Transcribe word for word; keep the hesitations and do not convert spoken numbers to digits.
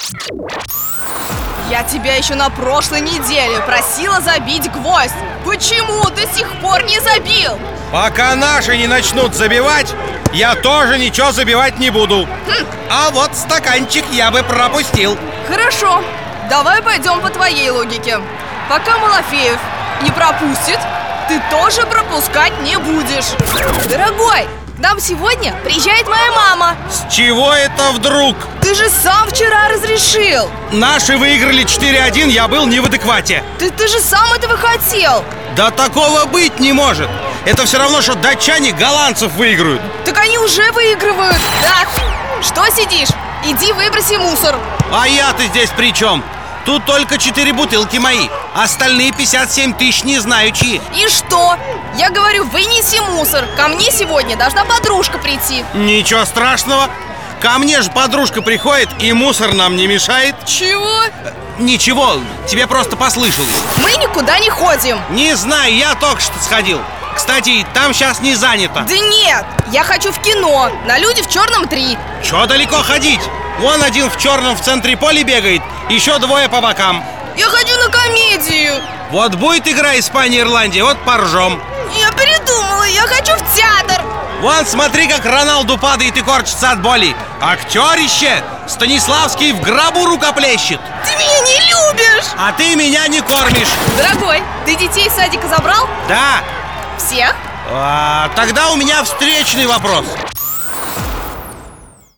Я тебя еще на прошлой неделе просила забить гвоздь. Почему до сих пор не забил? Пока наши не начнут забивать, я тоже ничего забивать не буду. Хм. А вот стаканчик я бы пропустил. Хорошо, давай пойдем по твоей логике. Пока Малафеев не пропустит, ты тоже пропускать не будешь. Дорогой, к нам сегодня приезжает моя мама. С чего это вдруг? Ты же сам вчера разрешил. Наши выиграли четыре один, я был не в адеквате. Ты, ты же сам этого хотел. Да такого быть не может. Это все равно, что датчане голландцев выиграют. Так они уже выигрывают. Так, что сидишь? Иди выброси мусор. А я-то здесь при чем? Тут только четыре бутылки мои. Остальные пятьдесят семь тысяч не знаю чьи. И что? Я говорю, вынеси мусор. Ко мне сегодня должна подружка прийти. Ничего страшного. Ко мне же подружка приходит, и мусор нам не мешает. Чего? Ничего, тебе просто послышалось. Мы никуда не ходим. Не знаю, я только что сходил. Кстати, там сейчас не занято. Да нет, я хочу в кино. На «Люди в черном три». Чё далеко ходить? Вон один в черном в центре поля бегает, еще двое по бокам. Я хочу на комедию. Вот будет игра Испания-Ирландия, вот поржем. Я передумала, я хочу в театр. Вон, смотри, как Роналду падает и корчится от боли. Актерище! Станиславский в гробу рукоплещет. Ты меня не любишь. А ты меня не кормишь. Дорогой, ты детей из садика забрал? Да. Всех? А, тогда у меня встречный вопрос.